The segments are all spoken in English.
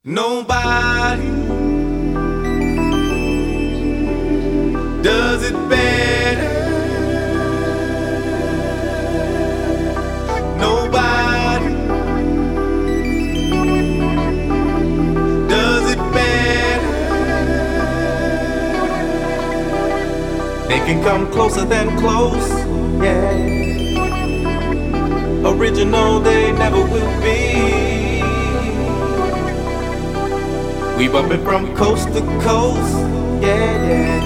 Nobody does it better. Nobody does it better. They can come closer than close, yeah. Original they never will be. We bumpin' from coast to coast, yeah, yeah.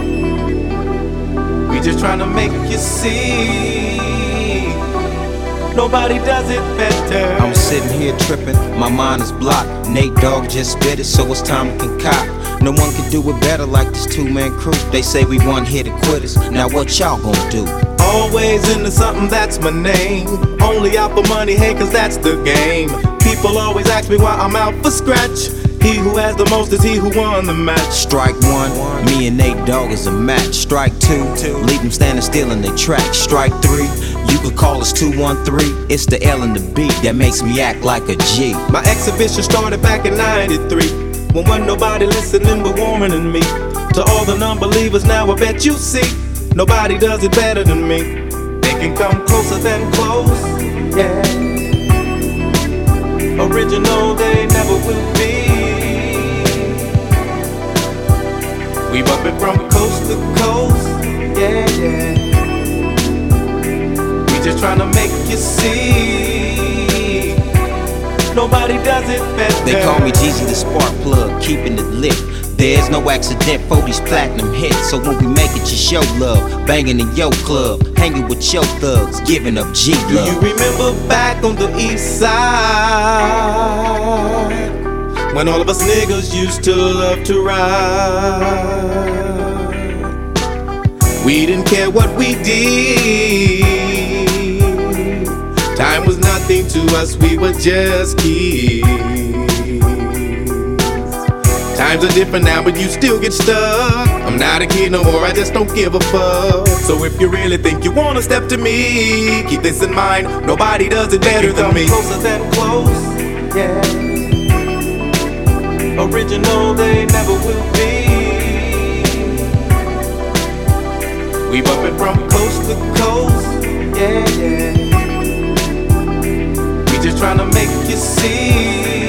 We just tryna make you see. Nobody does it better. I'm sitting here tripping, my mind is blocked. Nate Dogg just spit it, so it's time to concoct. No one can do it better like this two-man crew. They say we one-hitter quitters, now what y'all gonna do? Always into something, that's my name. Only out for money, hey, cause that's the game. People always ask me why I'm out for scratch. He who has the most is he who won the match. Strike one, me and Nate Dogg is a match. Strike two, leave them standing still in their track. Strike three, you could call us 213. It's the L and the B that makes me act like a G. My exhibition started back in '93, when wasn't nobody listening but warmer than me. To all the non-believers now I bet you see, nobody does it better than me. They can come closer than close, yeah. Original they never will be. We bumpin' from coast to coast, yeah, yeah. We just tryna make you see. Nobody does it better. They call me Jeezy the spark plug, keeping it lit. There's no accident for these platinum hits. So when we make it, just show love. Banging in your club, hanging with your thugs, giving up G love. Do you remember back on the east side, when all of us niggas used to love to ride? We didn't care what we did. Time was nothing to us, we were just kids. Times are different now, but you still get stuck. I'm not a kid no more, I just don't give a fuck. So if you really think you wanna step to me, keep this in mind, nobody does it better than me. Closer than close, yeah. Original they never will be. We bumpin' from coast to coast, yeah, yeah. We just tryna make you see.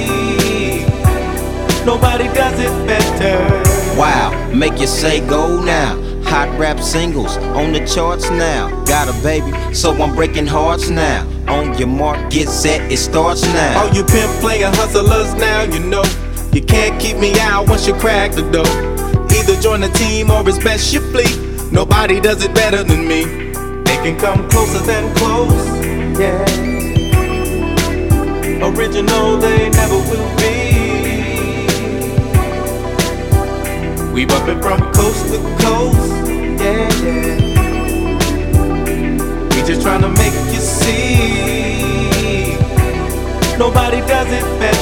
Nobody does it better. Wow, make you say go now. Hot rap singles on the charts now. Got a baby, so I'm breaking hearts now. On your mark, get set, it starts now. All you pimp playin' hustlers now, you know you can't keep me out once you crack the door. Either join the team or it's best you flee. Nobody does it better than me. They can come closer than close, yeah. Original they never will be. We bumpin' from coast to coast, yeah, yeah. We just tryna make you see. Nobody does it better.